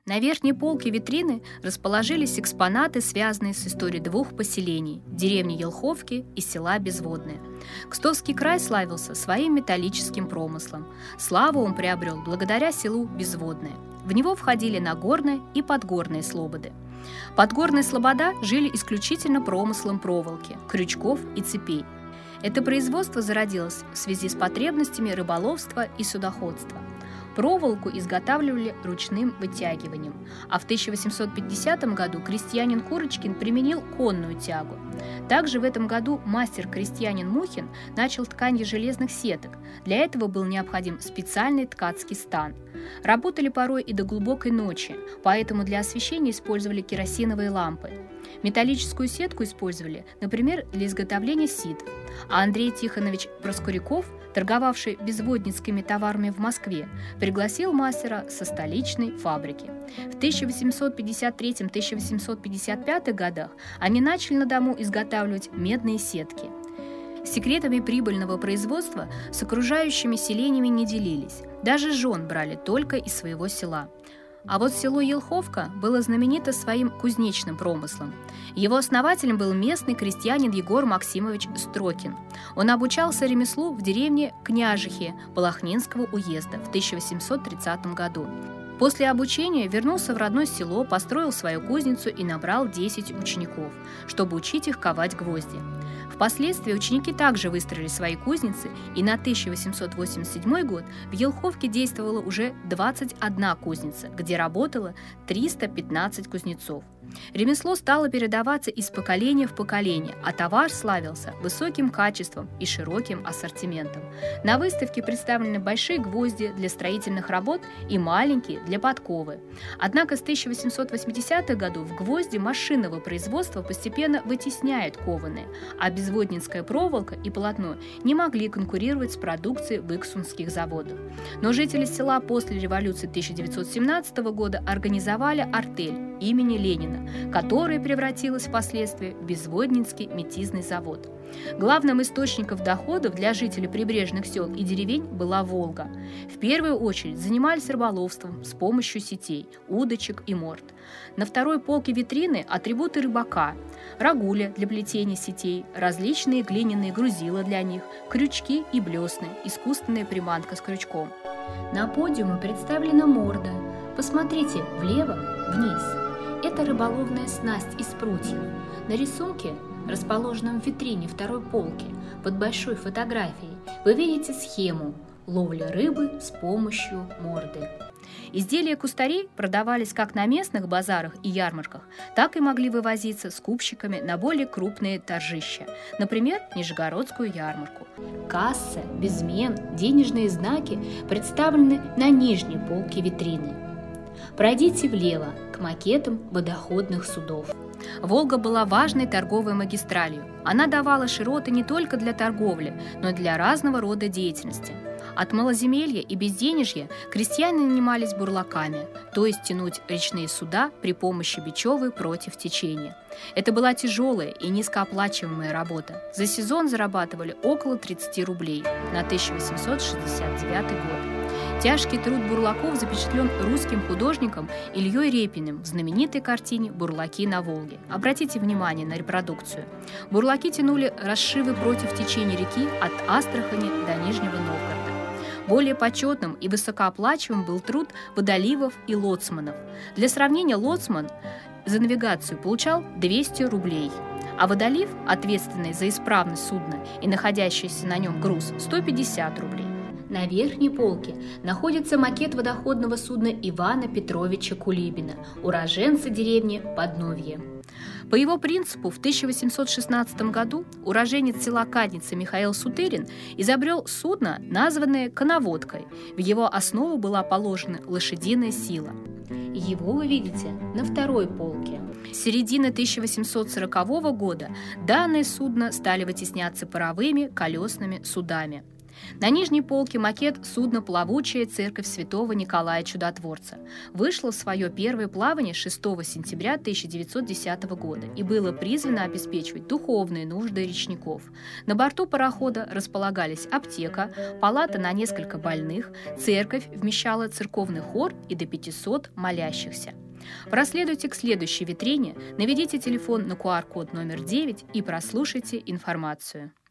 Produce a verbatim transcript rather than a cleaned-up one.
На верхней полке витрины расположились экспонаты, связанные с историей двух поселений – деревни Елховки и села Безводное. Кстовский край славился своим металлическим промыслом. Славу он приобрел благодаря селу Безводное. В него входили нагорные и подгорные слободы. Подгорные слобода жили исключительно промыслом проволоки, крючков и цепей. Это производство зародилось в связи с потребностями рыболовства и судоходства. Проволоку изготавливали ручным вытягиванием, а в тысяча восемьсот пятидесятом году крестьянин Курочкин применил конную тягу. Также в этом году мастер-крестьянин Мухин начал тканье железных сеток. Для этого был необходим специальный ткацкий стан. Работали порой и до глубокой ночи, поэтому для освещения использовали керосиновые лампы. Металлическую сетку использовали, например, для изготовления сит. А Андрей Тихонович Проскуряков, торговавший безводницкими товарами в Москве, пригласил мастера со столичной фабрики. В тысяча восемьсот пятьдесят третьем — тысяча восемьсот пятьдесят пятом годах они начали на дому изготавливать медные сетки. Секретами прибыльного производства с окружающими селениями не делились, даже жен брали только из своего села. А вот село Елховка было знаменито своим кузнечным промыслом. Его основателем был местный крестьянин Егор Максимович Строкин. Он обучался ремеслу в деревне Княжихи Балахнинского уезда в тысяча восемьсот тридцатом году. После обучения вернулся в родное село, построил свою кузницу и набрал десять учеников, чтобы учить их ковать гвозди. Впоследствии ученики также выстроили свои кузницы, и на тысяча восемьсот восемьдесят седьмой год в Елховке действовала уже двадцать одна кузница, где работало триста пятнадцать кузнецов. Ремесло стало передаваться из поколения в поколение, а товар славился высоким качеством и широким ассортиментом. На выставке представлены большие гвозди для строительных работ и маленькие для подковы. Однако с тысяча восемьсот восьмидесятых годов гвозди машинного производства постепенно вытесняют кованые, а безводницкая проволока и полотно не могли конкурировать с продукцией выксунских заводов. Но жители села после революции тысяча девятьсот семнадцатого года организовали артель имени Ленина, которая превратилась впоследствии в Безводницкий метизный завод. Главным источником доходов для жителей прибрежных сел и деревень была Волга. В первую очередь занимались рыболовством с помощью сетей, удочек и морд. На второй полке витрины атрибуты рыбака: рагуля для плетения сетей, различные глиняные грузила для них, крючки и блесны, искусственная приманка с крючком. На подиуме представлена морда. Посмотрите влево, вниз. Это рыболовная снасть из прутьев. На рисунке, расположенном в витрине второй полки, под большой фотографией, вы видите схему ловли рыбы с помощью морды. Изделия кустарей продавались как на местных базарах и ярмарках, так и могли вывозиться скупщиками на более крупные торжища, например, Нижегородскую ярмарку. Касса, безмен, денежные знаки представлены на нижней полке витрины. Пройдите влево к макетам водоходных судов. Волга была важной торговой магистралью. Она давала широты не только для торговли, но и для разного рода деятельности. От малоземелья и безденежья крестьяне нанимались бурлаками, то есть тянуть речные суда при помощи бечевы против течения. Это была тяжелая и низкооплачиваемая работа. За сезон зарабатывали около тридцати рублей на тысяча восемьсот шестьдесят девятый год. Тяжкий труд бурлаков запечатлен русским художником Ильей Репиным в знаменитой картине «Бурлаки на Волге». Обратите внимание на репродукцию. Бурлаки тянули расшивы против течения реки от Астрахани до Нижнего Новгорода. Более почетным и высокооплачиваемым был труд водоливов и лоцманов. Для сравнения, лоцман за навигацию получал двести рублей, а водолив, ответственный за исправность судна и находящийся на нем груз, сто пятьдесят рублей. На верхней полке находится макет водоходного судна Ивана Петровича Кулибина, уроженца деревни Подновье. По его принципу в тысяча восемьсот шестнадцатом году уроженец села Кадница Михаил Сутырин изобрел судно, названное коноводкой. В его основу была положена лошадиная сила. Его вы видите на второй полке. С середины тысяча восемьсот сорокового года данное судно стали вытесняться паровыми колесными судами. На нижней полке макет судна «Плавучая церковь святого Николая Чудотворца». Вышло в свое первое плавание шестого сентября тысяча девятьсот десятого года и было призвано обеспечивать духовные нужды речников. На борту парохода располагались аптека, палата на несколько больных, церковь вмещала церковный хор и до пятисот молящихся. Проследуйте к следующей витрине, наведите телефон на ку ар код номер девять и прослушайте информацию.